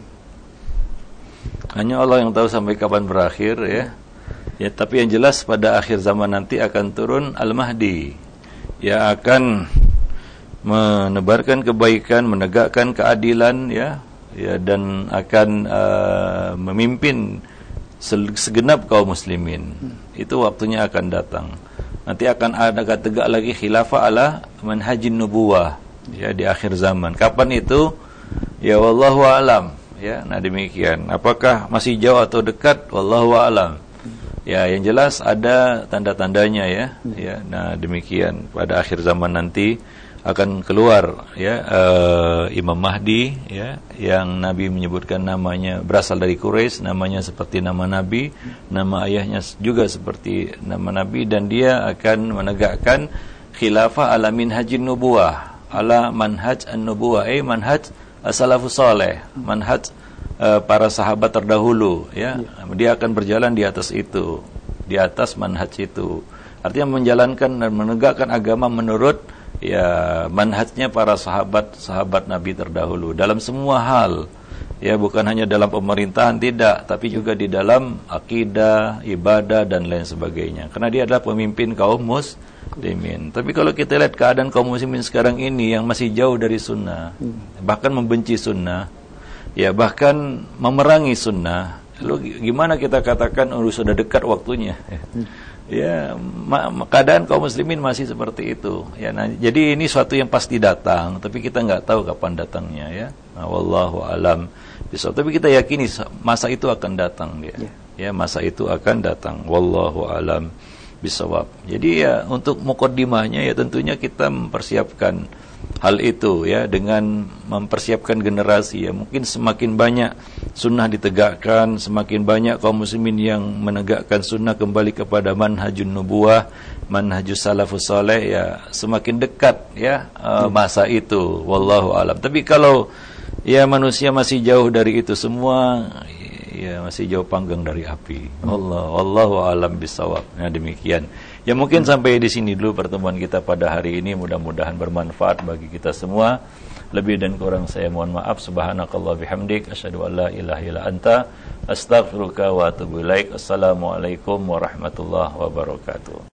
Hanya Allah yang tahu sampai kapan berakhir ya. Ya, tapi yang jelas pada akhir zaman nanti akan turun Al-Mahdi. Ya, akan menebarkan kebaikan, menegakkan keadilan ya, dan akan memimpin segenap kaum muslimin. Itu waktunya akan datang. Nanti akan ada tegak lagi khilafah ala manhajin nubuwah ya di akhir zaman. Kapan itu? Ya wallahu a'lam. Ya, nah demikian. Apakah masih jauh atau dekat? Wallahu a'lam. Ya, yang jelas ada tanda-tandanya ya. Ya, nah demikian. Pada akhir zaman nanti akan keluar ya Imam Mahdi ya, yang Nabi menyebutkan namanya berasal dari Quraisy, namanya seperti nama Nabi, nama ayahnya juga seperti nama Nabi, dan dia akan menegakkan khilafah ala minhajin nubuwah, ala manhaj an-nubuwah, manhaj as-salafus saleh, manhaj para sahabat terdahulu ya. Dia akan berjalan di atas itu, di atas manhaj itu. Artinya menjalankan dan menegakkan agama menurut ya manhajnya para sahabat Nabi terdahulu dalam semua hal. Ya, bukan hanya dalam pemerintahan, tidak, tapi juga di dalam akidah, ibadah dan lain sebagainya. Karena dia adalah pemimpin kaum muslimin. Tapi kalau kita lihat keadaan kaum muslimin sekarang ini yang masih jauh dari sunnah, bahkan membenci sunnah, ya bahkan memerangi sunnah, lalu gimana kita katakan sudah dekat waktunya? Ya, keadaan kaum muslimin masih seperti itu. Ya, nah, jadi ini suatu yang pasti datang, tapi kita nggak tahu kapan datangnya ya. Nah, wallahu alam bisawab. Tapi kita yakini masa itu akan datang dia. Ya, masa itu akan datang. Wallahu alam bisawab. Jadi ya untuk muqaddimahnya ya tentunya kita mempersiapkan hal itu ya dengan mempersiapkan generasi ya. Mungkin semakin banyak sunnah ditegakkan, semakin banyak kaum muslimin yang menegakkan sunnah kembali kepada manhajun nubuwah, manhajus salafus saleh ya, semakin dekat ya masa itu. Wallahu alam. Tapi kalau ya manusia masih jauh dari itu semua, ya masih jauh panggang dari api. Wallahu alam bisawab. Nah demikian. Ya mungkin sampai di sini dulu pertemuan kita pada hari ini, mudah-mudahan bermanfaat bagi kita semua. Lebih dan kurang saya mohon maaf. Subhanakallah bihamdik, asyhadu an la ilaha illa anta, astaghfiruka wa atubu ilaik. Assalamualaikum warahmatullahi wabarakatuh.